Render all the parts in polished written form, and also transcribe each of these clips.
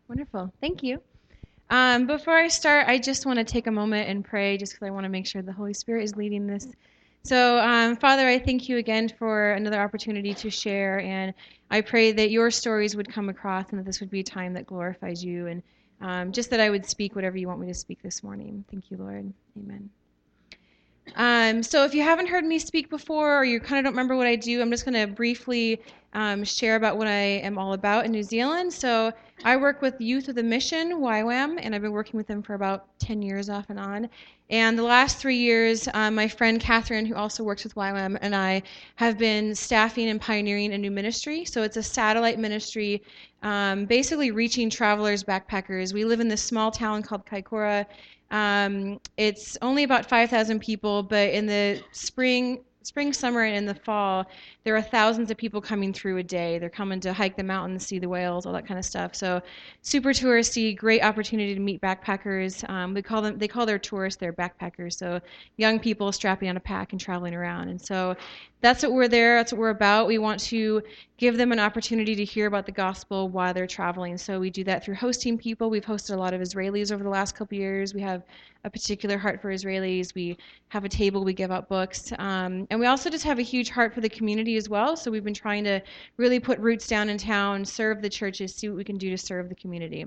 Wonderful. Thank you. Before I start, I just want to take a moment and pray just because I want to make sure the Holy Spirit is leading this. So, Father, I thank you again for another opportunity to share, and I pray that your stories would come across and that this would be a time that glorifies you, and just that I would speak whatever you want me to speak this morning. Thank you, Lord. Amen. So if you haven't heard me speak before or you kind of don't remember what I do, I'm just going to briefly share about what I am all about in New Zealand. So I work with Youth with a Mission, YWAM, and I've been working with them for about 10 years off and on. And the last 3 years, my friend Catherine, who also works with YWAM, and I have been staffing and pioneering a new ministry. So it's a satellite ministry, basically reaching travelers, backpackers. We live in this small town called Kaikoura. It's only about 5,000 people, but in the spring, summer, and in the fall, there are thousands of people coming through a day. They're coming to hike the mountains, see the whales, all that kind of stuff. So super touristy, great opportunity to meet backpackers. They call their tourists their backpackers. So young people strapping on a pack and traveling around. And so that's what we're there. That's what we're about. We want to give them an opportunity to hear about the gospel while they're traveling. So we do that through hosting people. We've hosted a lot of Israelis over the last couple years. We have a particular heart for Israelis. We have a table. We give out books. And we also just have a huge heart for the community as well. So we've been trying to really put roots down in town, serve the churches, see what we can do to serve the community.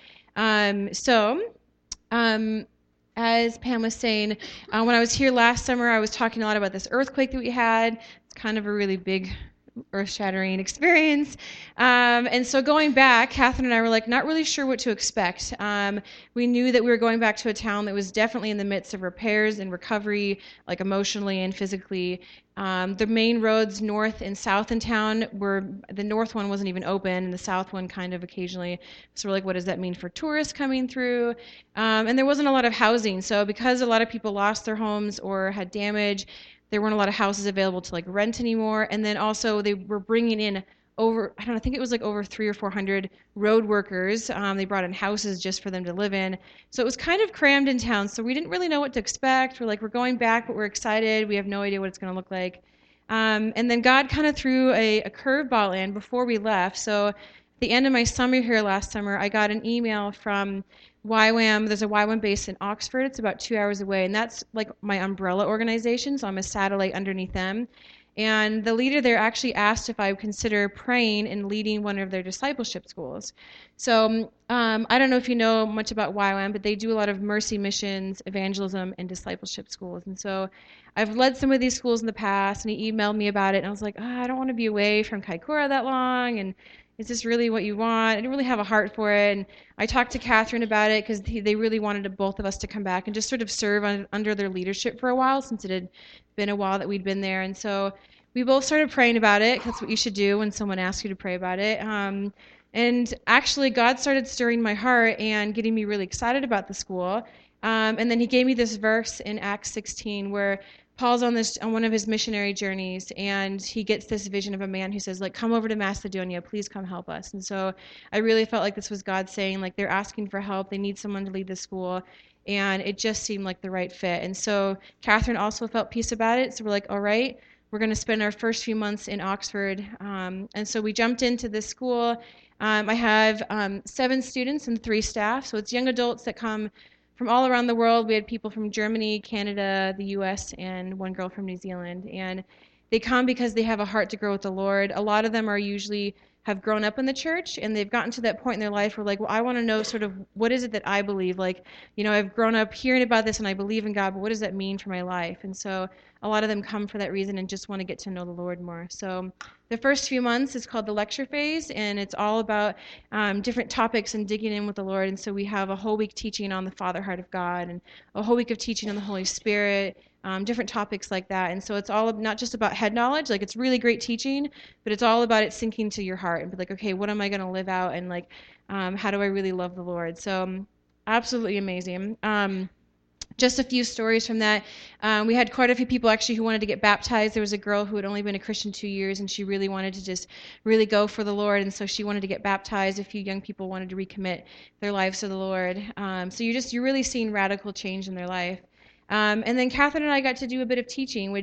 As Pam was saying, when I was here last summer, I was talking a lot about this earthquake that we had. It's kind of a really big, earth-shattering experience. And so going back, Catherine and I were like not really sure what to expect. We knew that we were going back to a town that was definitely in the midst of repairs and recovery, like emotionally and physically. The main roads north and south in town the north one wasn't even open, and the south one kind of occasionally. So we're like, what does that mean for tourists coming through? And there wasn't a lot of housing. So because a lot of people lost their homes or had damage, there weren't a lot of houses available to like rent anymore. And then also they were bringing in I don't know, I think it was like over 300 or 400 road workers. They brought in houses just for them to live in. So it was kind of crammed in town. So we didn't really know what to expect. We're like, we're going back, but we're excited. We have no idea what it's going to look like. And then God kind of threw a curveball in before we left. So at the end of my summer here last summer, I got an email from YWAM. There's a YWAM base in Oxford. It's about 2 hours away, and that's like my umbrella organization, so I'm a satellite underneath them. And the leader there actually asked if I would consider praying and leading one of their discipleship schools. So I don't know if you know much about YWAM, but they do a lot of mercy missions, evangelism, and discipleship schools. And so I've led some of these schools in the past, and he emailed me about it, and I was like, I don't want to be away from Kaikoura that long, and is this really what you want? I didn't really have a heart for it. And I talked to Catherine about it because they really wanted both of us to come back and just sort of serve under their leadership for a while, since it had been a while that we'd been there. And so we both started praying about it. That's what you should do when someone asks you to pray about it. And actually, God started stirring my heart and getting me really excited about the school. And then he gave me this verse in Acts 16 where Paul's on one of his missionary journeys, and he gets this vision of a man who says, like, come over to Macedonia, please come help us. And so I really felt like this was God saying, like, they're asking for help, they need someone to lead the school, and it just seemed like the right fit. And so Catherine also felt peace about it, so we're like, all right, we're going to spend our first few months in Oxford. And so we jumped into this school. I have 7 students and 3 staff, so it's young adults that come from all around the world. We had people from Germany, Canada, the U.S., and one girl from New Zealand. And they come because they have a heart to grow with the Lord. A lot of them are usually have grown up in the church, and they've gotten to that point in their life where, like, well, I want to know sort of what is it that I believe. Like, you know, I've grown up hearing about this, and I believe in God, but what does that mean for my life? And so a lot of them come for that reason and just want to get to know the Lord more. So the first few months is called the lecture phase, and it's all about different topics and digging in with the Lord. And so we have a whole week teaching on the Father Heart of God, and a whole week of teaching on the Holy Spirit, different topics like that. And so it's all not just about head knowledge. Like, it's really great teaching, but it's all about it sinking to your heart and be like, okay, what am I going to live out, and like, how do I really love the Lord? So absolutely amazing. Just a few stories from that. We had quite a few people actually who wanted to get baptized. There was a girl who had only been a Christian 2 years, and she really wanted to just really go for the Lord, and so she wanted to get baptized. A few young people wanted to recommit their lives to the Lord. So you're really seeing radical change in their life. And then Catherine and I got to do a bit of teaching, which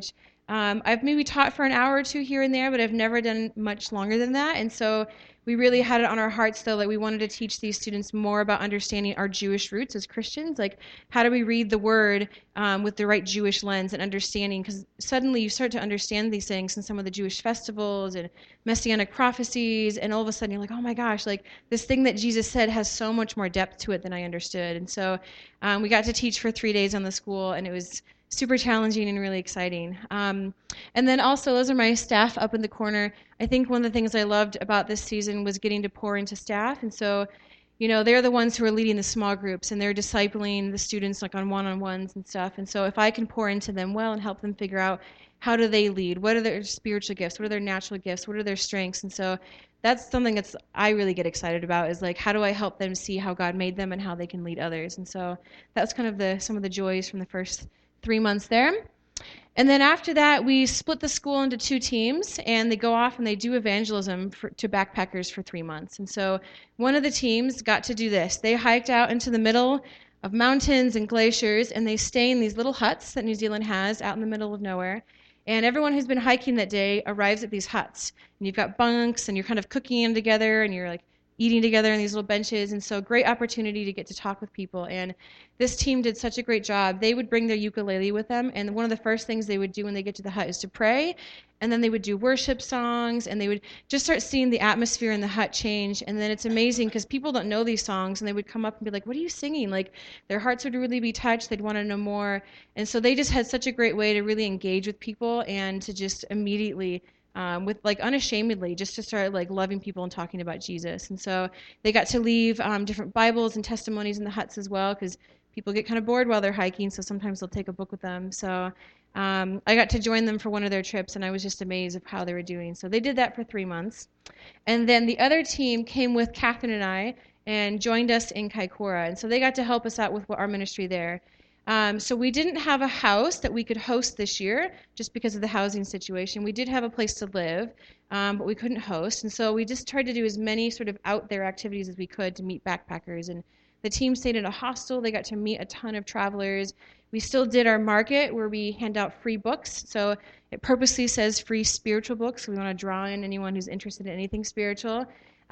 I've maybe taught for an hour or two here and there, but I've never done much longer than that. And so we really had it on our hearts, though, that we wanted to teach these students more about understanding our Jewish roots as Christians. Like, how do we read the Word with the right Jewish lens and understanding? Because suddenly you start to understand these things in some of the Jewish festivals and messianic prophecies, and all of a sudden you're like, oh my gosh, like this thing that Jesus said has so much more depth to it than I understood. And so we got to teach for 3 days on the school, and it was super challenging and really exciting. And then also, those are my staff up in the corner. I think one of the things I loved about this season was getting to pour into staff. And so, they're the ones who are leading the small groups, and they're discipling the students like on one-on-ones and stuff. And so if I can pour into them well and help them figure out how do they lead, what are their spiritual gifts, what are their natural gifts, what are their strengths. And so that's something I really get excited about, is like, how do I help them see how God made them and how they can lead others. And so that's kind of some of the joys from the first 3 months there. And then after that, we split the school into 2 teams, and they go off and they do evangelism to backpackers for 3 months. And so one of the teams got to do this. They hiked out into the middle of mountains and glaciers, and they stay in these little huts that New Zealand has out in the middle of nowhere. And everyone who's been hiking that day arrives at these huts. And you've got bunks, and you're kind of cooking in together, and you're like eating together on these little benches. And so great opportunity to get to talk with people. And this team did such a great job. They would bring their ukulele with them, and one of the first things they would do when they get to the hut is to pray, and then they would do worship songs, and they would just start seeing the atmosphere in the hut change. And then it's amazing because people don't know these songs, and they would come up and be like, what are you singing? Like, their hearts would really be touched. They'd want to know more. And so they just had such a great way to really engage with people and to just immediately with like unashamedly just to start like loving people and talking about Jesus. And so they got to leave different Bibles and testimonies in the huts as well, because people get kind of bored while they're hiking, so sometimes they'll take a book with them. So I got to join them for one of their trips, and I was just amazed of how they were doing. So they did that for 3 months. And then the other team came with Catherine and I and joined us in Kaikoura. And so they got to help us out with our ministry there. So we didn't have a house that we could host this year just because of the housing situation. We did have a place to live, but we couldn't host. And so we just tried to do as many sort of out there activities as we could to meet backpackers. And the team stayed in a hostel. They got to meet a ton of travelers. We still did our market where we hand out free books. So it purposely says free spiritual books. We want to draw in anyone who's interested in anything spiritual.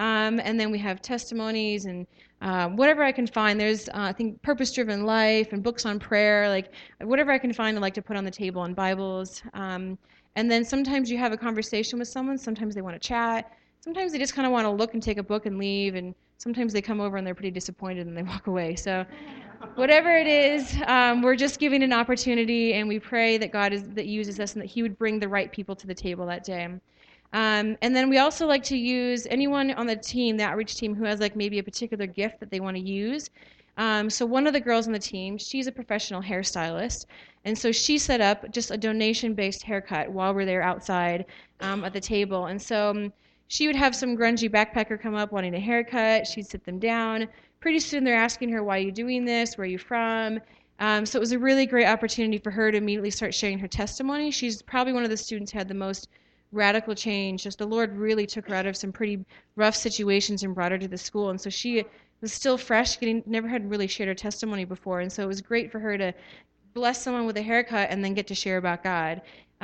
And then we have testimonies and whatever I can find. There's, I think, purpose-driven life and books on prayer, like whatever I can find I like to put on the table, and Bibles. And then sometimes you have a conversation with someone. Sometimes they want to chat. Sometimes they just kind of want to look and take a book and leave. And sometimes they come over and they're pretty disappointed and they walk away. So whatever it is, we're just giving an opportunity, and we pray that God that uses us and that He would bring the right people to the table that day. And then we also like to use anyone on the team, the outreach team, who has like maybe a particular gift that they want to use. So one of the girls on the team, she's a professional hairstylist, and so she set up just a donation-based haircut while we're there outside at the table. And so she would have some grungy backpacker come up wanting a haircut. She'd sit them down. Pretty soon they're asking her, why are you doing this? Where are you from? So it was a really great opportunity for her to immediately start sharing her testimony. She's probably one of the students who had the most radical change. Just the Lord really took her out of some pretty rough situations and brought her to the school. And so she was still fresh, never had really shared her testimony before. And so it was great for her to bless someone with a haircut and then get to share about God.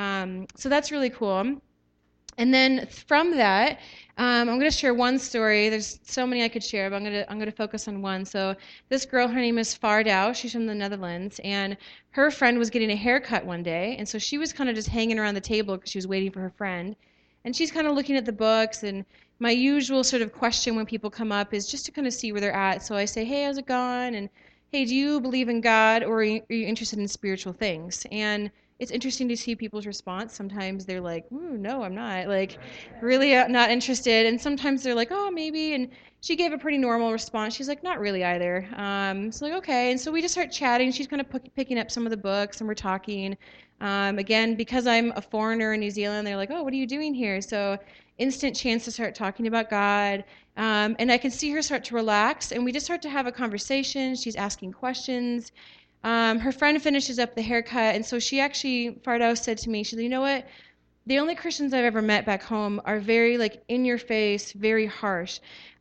So that's really cool. And then from that, I'm going to share one story. There's so many I could share, but I'm going to focus on one. So this girl, her name is Fardau. She's from the Netherlands, and her friend was getting a haircut one day, and so she was kind of just hanging around the table because she was waiting for her friend. And she's kind of looking at the books, and my usual sort of question when people come up is just to kind of see where they're at. So I say, hey, how's it going? And hey, do you believe in God, or are you interested in spiritual things? And it's interesting to see people's response. Sometimes they're like, no, I'm not. Like, really not interested. And sometimes they're like, oh, maybe. And she gave a pretty normal response. She's like, not really either. So like, okay. And so we just start chatting. She's kind of picking up some of the books, and we're talking. Again, because I'm a foreigner in New Zealand, they're like, oh, what are you doing here? So instant chance to start talking about God. And I can see her start to relax, and we just start to have a conversation. She's asking questions. Her friend finishes up the haircut, and so Fardau said to me, she said, you know what? The only Christians I've ever met back home are very, like, in your face, very harsh.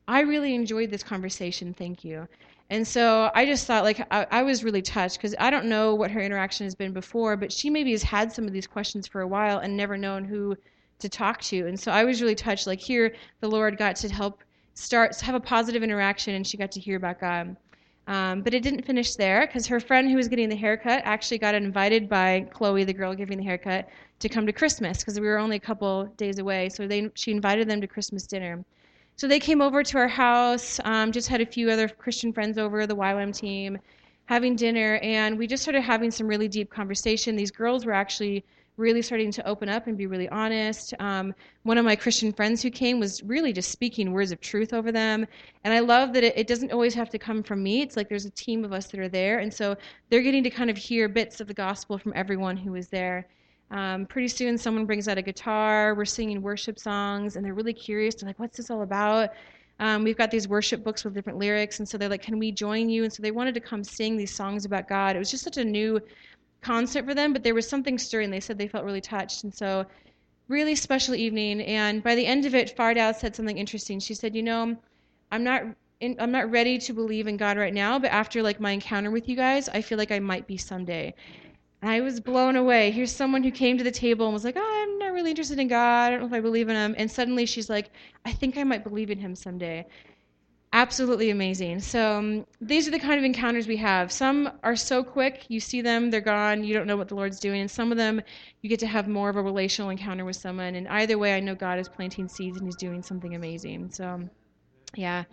I really enjoyed this conversation. Thank you. And so I just thought, like, I was really touched because I don't know what her interaction has been before, but she maybe has had some of these questions for a while and never known who to talk to. And so I was really touched. Like, here, the Lord got to help have a positive interaction, and she got to hear about God. But it didn't finish there because her friend who was getting the haircut actually got invited by Chloe, the girl giving the haircut, to come to Christmas because we were only a couple days away. So she invited them to Christmas dinner. So they came over to our house, just had a few other Christian friends over, the YWAM team, having dinner, and we just started having some really deep conversation. These girls were actually really starting to open up and be really honest. One of my Christian friends who came was really just speaking words of truth over them. And I love that it doesn't always have to come from me. It's like there's a team of us that are there. And so they're getting to kind of hear bits of the gospel from everyone who was there. Pretty soon someone brings out a guitar, we're singing worship songs, and they're really curious. They're like, what's this all about? We've got these worship books with different lyrics, and so they're like, can we join you? And so they wanted to come sing these songs about God. It was just such a new concept for them, but there was something stirring. They said they felt really touched, and so really special evening. And by the end of it, Fardow said something interesting. She said, I'm not ready to believe in God right now, but after like my encounter with you guys, I feel like I might be someday. I was blown away. Here's someone who came to the table and was like, oh, I'm not really interested in God. I don't know if I believe in him. And suddenly she's like, I think I might believe in him someday. Absolutely amazing. So these are the kind of encounters we have. Some are so quick, you see them, they're gone, you don't know what the Lord's doing. And some of them, you get to have more of a relational encounter with someone. And either way, I know God is planting seeds and he's doing something amazing. So, yeah.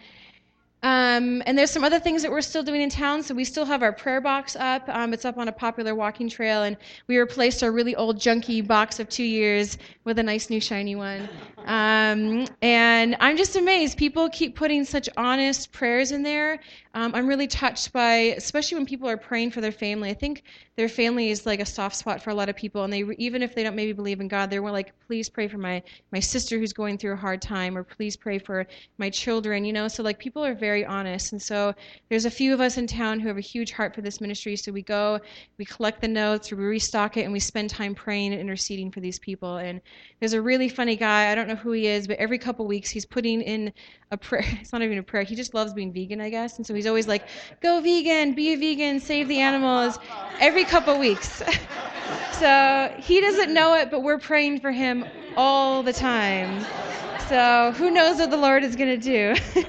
And there's some other things that we're still doing in town. So we still have our prayer box up. It's up on a popular walking trail, and we replaced our really old junky box of 2 years with a nice new shiny one. And I'm just amazed. People keep putting such honest prayers in there. I'm really touched by, especially when people are praying for their family. I think their family is like a soft spot for a lot of people, and they even if they don't maybe believe in God, they're more like, please pray for my sister who's going through a hard time, or please pray for my children. So like people are very honest. And so there's a few of us in town who have a huge heart for this ministry. So we go, we collect the notes, we restock it, and we spend time praying and interceding for these people. And there's a really funny guy, I don't know who he is, but every couple weeks he's putting in a prayer. It's not even a prayer. He just loves being vegan, I guess. And so he's always like, go vegan, be a vegan, save the animals, every couple weeks. So he doesn't know it, but we're praying for him all the time. So who knows what the Lord is going to do.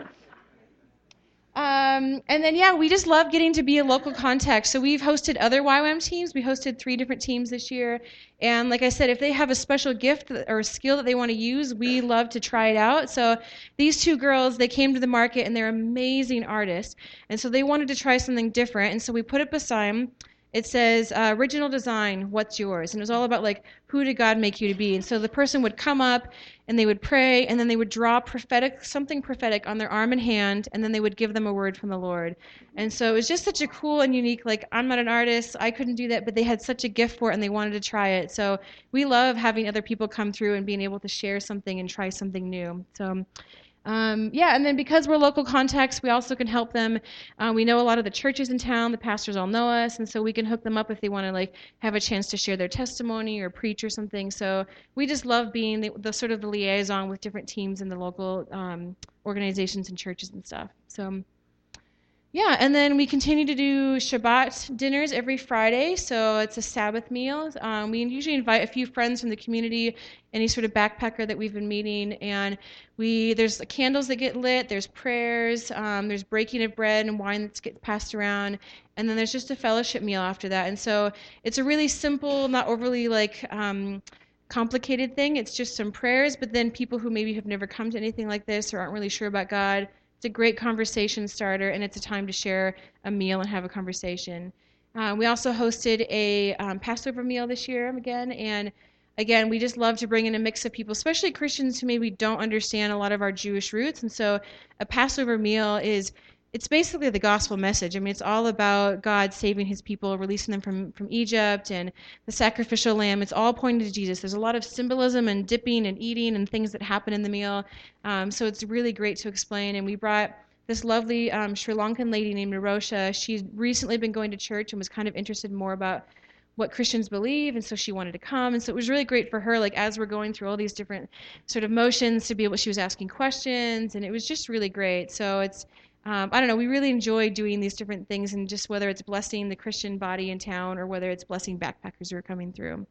And then, yeah, we just love getting to be a local contact. So we've hosted other YWAM teams. We hosted 3 different teams this year. And like I said, if they have a special gift or a skill that they want to use, we love to try it out. So these 2 girls, they came to the market, and they're amazing artists. And so they wanted to try something different. And so we put up a sign. It says, original design, what's yours? And it was all about, like, who did God make you to be? And so the person would come up, and they would pray, and then they would draw something prophetic on their arm and hand, and then they would give them a word from the Lord. And so it was just such a cool and unique, like, I'm not an artist, I couldn't do that, but they had such a gift for it, and they wanted to try it. So we love having other people come through and being able to share something and try something new. So yeah, and then because we're local contacts, we also can help them. We know a lot of the churches in town. The pastors all know us, and so we can hook them up if they want to like have a chance to share their testimony or preach or something. So we just love being the sort of the liaison with different teams in the local organizations and churches and stuff. So yeah, and then we continue to do Shabbat dinners every Friday, so it's a Sabbath meal. We usually invite a few friends from the community, any sort of backpacker that we've been meeting, and there's candles that get lit, there's prayers, there's breaking of bread and wine that gets passed around, and then there's just a fellowship meal after that. And so it's a really simple, not overly like complicated thing. It's just some prayers, but then people who maybe have never come to anything like this or aren't really sure about God, it's a great conversation starter, and it's a time to share a meal and have a conversation. We also hosted a Passover meal this year again, and again, we just love to bring in a mix of people, especially Christians who maybe don't understand a lot of our Jewish roots. And so a Passover meal it's basically the gospel message. I mean, it's all about God saving his people, releasing them from Egypt, and the sacrificial lamb. It's all pointing to Jesus. There's a lot of symbolism and dipping and eating and things that happen in the meal. So it's really great to explain. And we brought this lovely Sri Lankan lady named Narosha. She's recently been going to church and was kind of interested more about what Christians believe, and so she wanted to come. And so it was really great for her, like as we're going through all these different sort of motions, to be able, she was asking questions, and it was just really great. So it's, I don't know, we really enjoy doing these different things, and just whether it's blessing the Christian body in town or whether it's blessing backpackers who are coming through.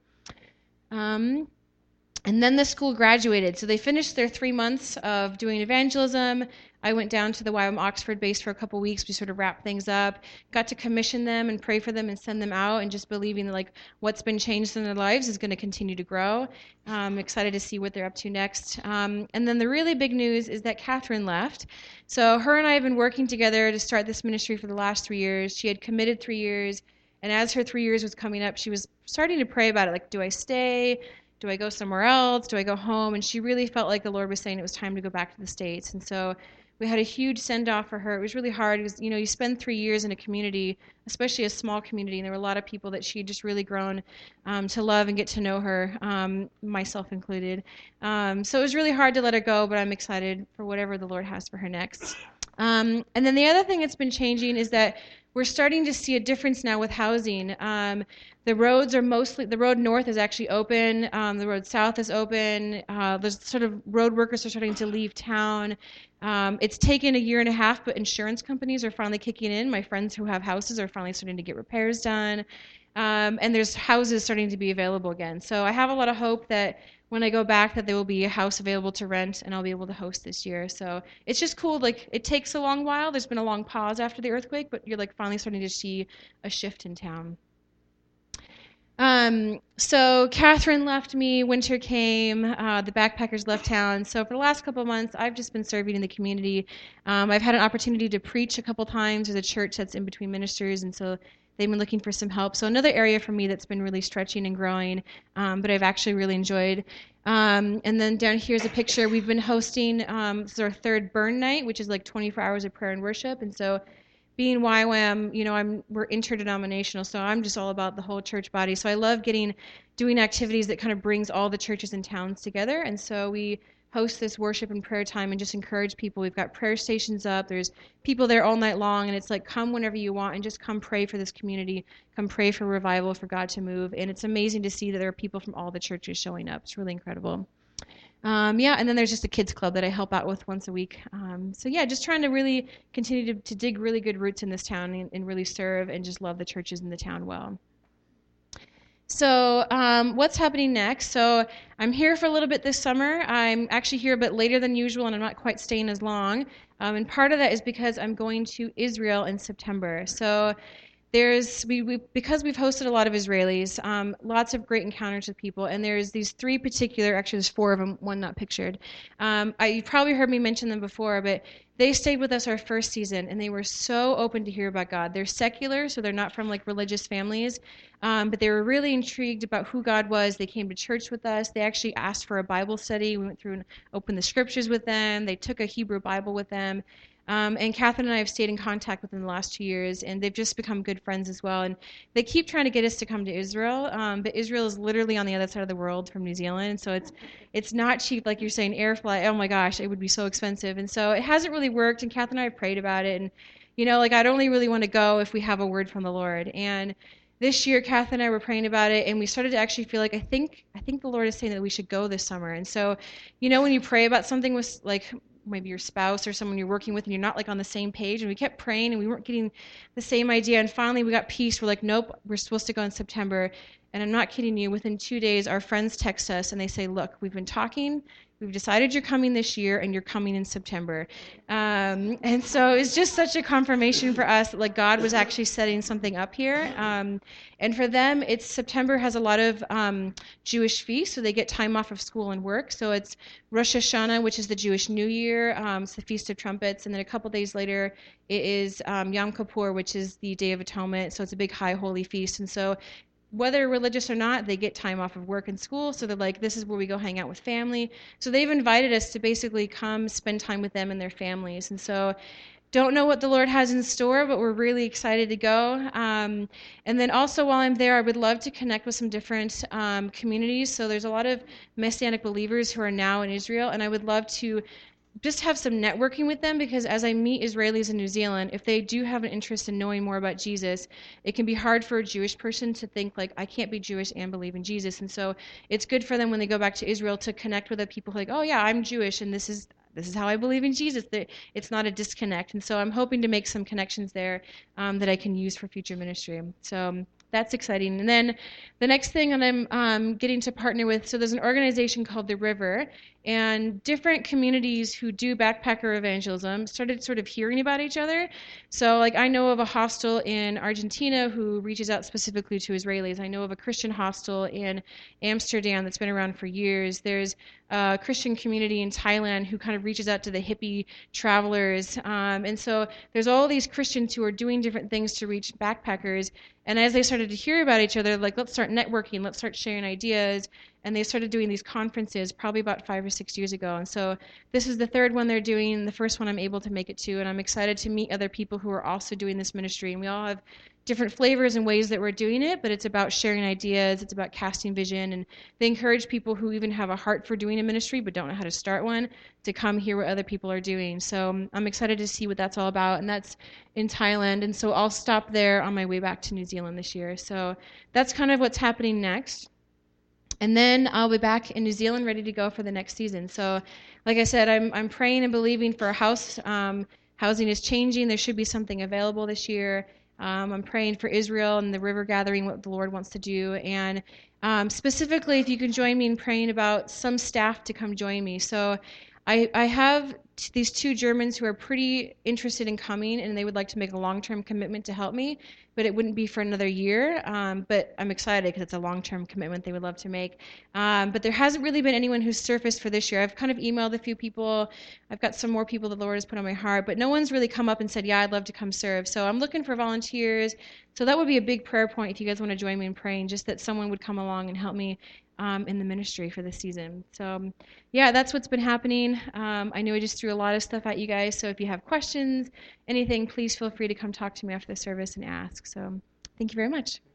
And then the school graduated. So they finished their 3 months of doing evangelism. I went down to the YWAM Oxford base for a couple weeks. We sort of wrapped things up, got to commission them and pray for them and send them out, and just believing that like what's been changed in their lives is going to continue to grow. I'm excited to see what they're up to next. And then the really big news is that Catherine left. So her and I have been working together to start this ministry for the last 3 years. She had committed 3 years, and as her 3 years was coming up, she was starting to pray about it, like, do I stay? Do I go somewhere else? Do I go home? And she really felt like the Lord was saying it was time to go back to the States. And so we had a huge send-off for her. It was really hard because, you know, you spend 3 years in a community, especially a small community, and there were a lot of people that she had just really grown to love and get to know her, myself included. So it was really hard to let her go, but I'm excited for whatever the Lord has for her next. And then the other thing that's been changing is that we're starting to see a difference now with housing. The roads are mostly, the road north is actually open, the road south is open, there's sort of road workers are starting to leave town. It's taken a year and a half, but insurance companies are finally kicking in. My friends who have houses are finally starting to get repairs done. And there's houses starting to be available again. So I have a lot of hope that when I go back that there will be a house available to rent and I'll be able to host this year. So it's just cool. Like, it takes a long while. There's been a long pause after the earthquake, but you're like finally starting to see a shift in town. So Catherine left me, winter came, the backpackers left town. So for the last couple of months, I've just been serving in the community. I've had an opportunity to preach a couple times. There's a church that's in between ministers, and so they've been looking for some help. So another area for me that's been really stretching and growing, but I've actually really enjoyed. And then down here's a picture. We've been hosting, this is our third burn night, which is like 24 hours of prayer and worship. And so being YWAM, you know, we're interdenominational, so I'm just all about the whole church body. So I love doing activities that kind of brings all the churches and towns together. And so we host this worship and prayer time and just encourage people. We've got prayer stations up. There's people there all night long, and it's like, come whenever you want and just come pray for this community. Come pray for revival, for God to move. And it's amazing to see that there are people from all the churches showing up. It's really incredible. And then there's just a kids club that I help out with once a week. So yeah, just trying to really continue to dig really good roots in this town and really serve and just love the churches in the town well. So what's happening next? So I'm here for a little bit this summer. I'm actually here a bit later than usual, and I'm not quite staying as long. And part of that is because I'm going to Israel in September. So because we've hosted a lot of Israelis, lots of great encounters with people, and there's these three particular, actually there's four of them, one not pictured. You've probably heard me mention them before, but they stayed with us our first season, and they were so open to hear about God. They're secular, so they're not from like religious families, but they were really intrigued about who God was. They came to church with us. They actually asked for a Bible study. We went through and opened the scriptures with them. They took a Hebrew Bible with them. And Catherine and I have stayed in contact with them the last 2 years, and they've just become good friends as well. And they keep trying to get us to come to Israel, but Israel is literally on the other side of the world from New Zealand, so it's not cheap, like you're saying, air flight. Oh my gosh, it would be so expensive. And so it hasn't really worked, and Catherine and I have prayed about it, and you know, like I'd only really want to go if we have a word from the Lord. And this year, Catherine and I were praying about it, and we started to actually feel like I think the Lord is saying that we should go this summer. And so, you know, when you pray about something with like maybe your spouse or someone you're working with and you're not like on the same page, and we kept praying and we weren't getting the same idea, and finally we got peace. We're like, nope, we're supposed to go in September. And I'm not kidding you, within 2 days our friends text us and they say, look, we've been talking, we've decided you're coming this year and you're coming in September. And so it's just such a confirmation for us that like God was actually setting something up here. And for them, September has a lot of Jewish feasts, so they get time off of school and work. So it's Rosh Hashanah, which is the Jewish New Year. It's the Feast of Trumpets. And then a couple days later, it is Yom Kippur, which is the Day of Atonement. So it's a big high holy feast. And so whether religious or not, they get time off of work and school, so they're like, this is where we go hang out with family. So they've invited us to basically come spend time with them and their families. And so don't know what the Lord has in store, but we're really excited to go. And then also while I'm there, I would love to connect with some different communities. So there's a lot of Messianic believers who are now in Israel, and I would love to just have some networking with them, because as I meet Israelis in New Zealand, if they do have an interest in knowing more about Jesus, it can be hard for a Jewish person to think like, I can't be Jewish and believe in Jesus. And so it's good for them when they go back to Israel to connect with other people who are like, oh yeah, I'm Jewish and this is how I believe in Jesus. It's not a disconnect. And so I'm hoping to make some connections there, that I can use for future ministry. So that's exciting. And then the next thing that I'm getting to partner with, so there's an organization called The River, and different communities who do backpacker evangelism started sort of hearing about each other. So like I know of a hostel in Argentina who reaches out specifically to Israelis. I know of a Christian hostel in Amsterdam that's been around for years. There's a Christian community in Thailand who kind of reaches out to the hippie travelers. And so there's all these Christians who are doing different things to reach backpackers. And as they started to hear about each other, like, let's start networking, let's start sharing ideas. And they started doing these conferences probably about 5 or 6 years ago. And so this is the third one they're doing, the first one I'm able to make it to. And I'm excited to meet other people who are also doing this ministry. And we all have different flavors and ways that we're doing it, but it's about sharing ideas, it's about casting vision. And they encourage people who even have a heart for doing a ministry but don't know how to start one to come hear what other people are doing. So I'm excited to see what that's all about. And that's in Thailand. And so I'll stop there on my way back to New Zealand this year. So that's kind of what's happening next. And then I'll be back in New Zealand ready to go for the next season. So like I said, I'm praying and believing for a house. Housing is changing. There should be something available this year. I'm praying for Israel and the river gathering, what the Lord wants to do. And specifically, if you can join me in praying about some staff to come join me. So I have these two Germans who are pretty interested in coming, and they would like to make a long-term commitment to help me, but it wouldn't be for another year. But I'm excited because it's a long-term commitment they would love to make. But there hasn't really been anyone who's surfaced for this year. I've kind of emailed a few people. I've got some more people that the Lord has put on my heart, but no one's really come up and said, yeah, I'd love to come serve. So I'm looking for volunteers. So that would be a big prayer point if you guys want to join me in praying, just that someone would come along and help me in the ministry for this season. So yeah, that's what's been happening. I know I just threw a lot of stuff at you guys, so if you have questions, anything, please feel free to come talk to me after the service and ask. So thank you very much.